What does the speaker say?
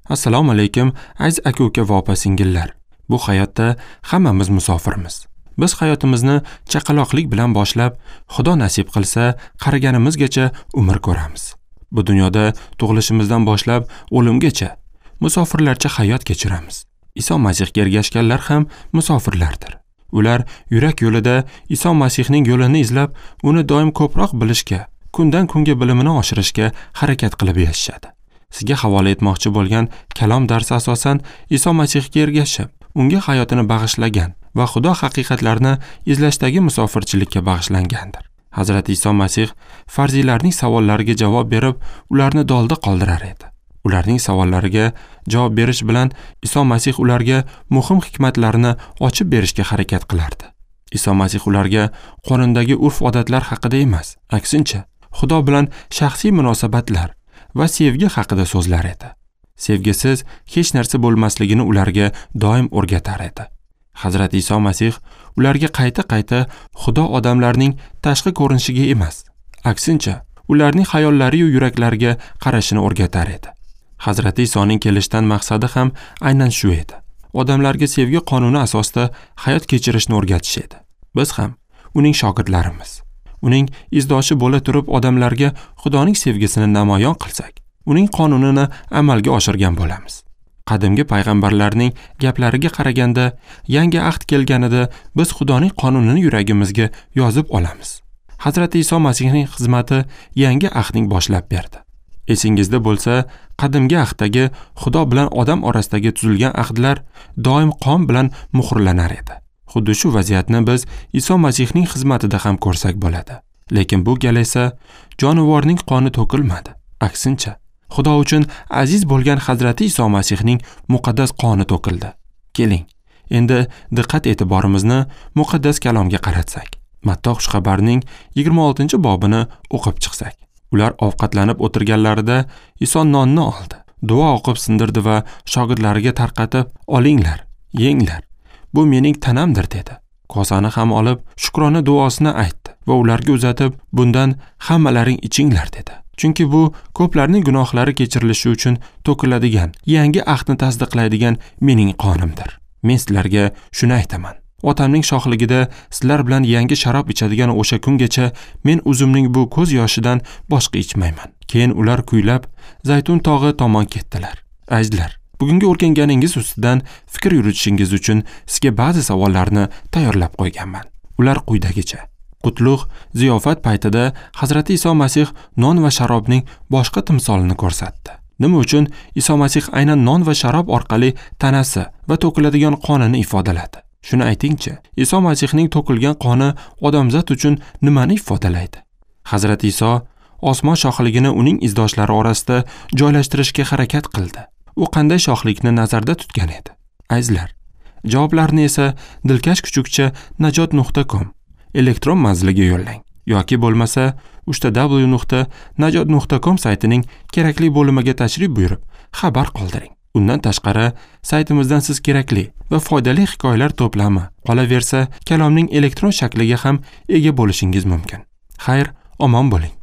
Assalomu alaykum, aziz aka-uka va opa-singillar. Bu hayotda hammamiz musofirmiz. Biz hayotimizni chaqaloqlik bilan boshlab, Xudo nasib qilsa, qariganimizgacha umr ko'ramiz. Bu dunyoda tug'ilishimizdan boshlab o'limgacha musofirlarcha hayot kechiramiz. Iso Masihga ergashganlar ham musofirlardir. Ular yurak yo'lida Iso Masihning yo'lini izlab, uni doim ko'proq bilishga, kundan kunga bilimini oshirishga harakat qilib yashashadi. Sizga havola etmoqchi bo'lgan kalom darsi asosan Iso Masihga ergashib, unga hayotini bag'ishlagan va Xudo haqiqatlarini izlashdagi musofirchilikka bag'ishlangandir. Hazrat Iso Masih farziylarning savollariga javob berib, ularni dolda qoldirar edi. Ularning savollariga javob berish bilan Iso Masih ularga muhim hikmatlarni ochib berishga harakat qilardi. Iso Masih ularga qonundagi urf-odatlar haqida emas, aksincha, Xudo bilan shaxsiy munosabatlar va sevgi haqida so'zlar edi. Sevgisiz hech narsa bo'lmasligini ularga doim o'rgatar edi. Hazrat Iso Masih ularga qayta-qayta Xudo odamlarning tashqi ko'rinishiga emas, aksincha, ularning hayollari va yuraklariga qarashini o'rgatar edi. Hazrat Isoning kelishdan maqsadi ham aynan shu edi. Odamlarga sevgi qonuni asosida hayot kechirishni o'rgatish edi. Biz ham uning shogirdlarimiz. Uning izdoshi bo'la turib odamlarga Xudoning sevgisini namoyon qilsak, uning qonunini amalga oshirgan bo'lamiz. Qadimgi payg'ambarlarning gaplariga qaraganda, yangi ahd kelganida biz Xudoning qonunini yuragimizga yozib olamiz. Hazrat Iso Masihning xizmati yangi ahdning boshlab berdi. Esingizda bo'lsa, qadimgi ahddagi Xudo bilan odam orasidagi tuzilgan ahdlar doim qon bilan muhrlanar edi. Xuddi shu vaziyatni biz Iso Masihning xizmatida ham ko'rsak bo'ladi. Lekin bu gal esa jonivorning qoni to'kilmadi. Aksincha, Xudo uchun aziz bo'lgan Hazrati Iso Masihning muqaddas qoni to'kildi. Keling, endi diqqat e'tiborimizni muqaddas kalomga qaratsak. Mattol xushxabarning 26-bobini o'qib chiqsak. Ular ovqatlanib o'tirganlarida Iso nonni oldi, duo o'qib sindirdi va shogirdlariga tarqatib, "Olinglar, yenglar. Bu mening tanamdir" dedi. Kosani ham olib, shukrona duosini aytdi va ularga uzatib, "Bundan hammalaring ichinglar" dedi. Chunki bu ko'plarning gunohlari kechirilishi uchun to'kiladigan, yangi ahdni tasdiqlaydigan mening qonimdir. Men sizlarga shuni aytaman. Otamning shohligida sizlar bilan yangi sharob ichadigan o'sha kungacha men o'zimning bu ko'z yoshidan boshqa ichmayman. Keyin ular kuylab Zaytun tog'i tomon ketdilar. Azizlar, bugungi o'rganganingiz ustidan fikr yuritishingiz uchun sizga ba'zi savollarni tayyorlab qo'yganman. Ular quyidagicha. Qutlug' ziyofat paytida Hazrati Iso Masih non va sharobning boshqa timsolini ko'rsatdi. Nima uchun Iso Masih aynan non va sharob orqali tanasi va to'kiladigan qonini ifodaladi? Shuni aytingchi, Iso Masihning to'kilgan qoni odamzod uchun nimani ifodalaydi? Hazrat Iso osmon shohligini uning izdoshlari orasida joylashtirishga harakat qildi. U qanday shohlikni nazarda tutgan edi? Azizlar, javoblarni esa dilkash kuchukcha najot.com elektron manziliga yo'llang yoki bo'lmasa www.najot.com saytining kerakli bo'limiga tashrif buyurib xabar qoldiring. Undan tashqari, saytimizdan siz kerakli va foydali hikoyalar to'plami, qolaversa, kalomning elektron shakliga ham ega bo'lishingiz mumkin. Xayr, omon bo'ling.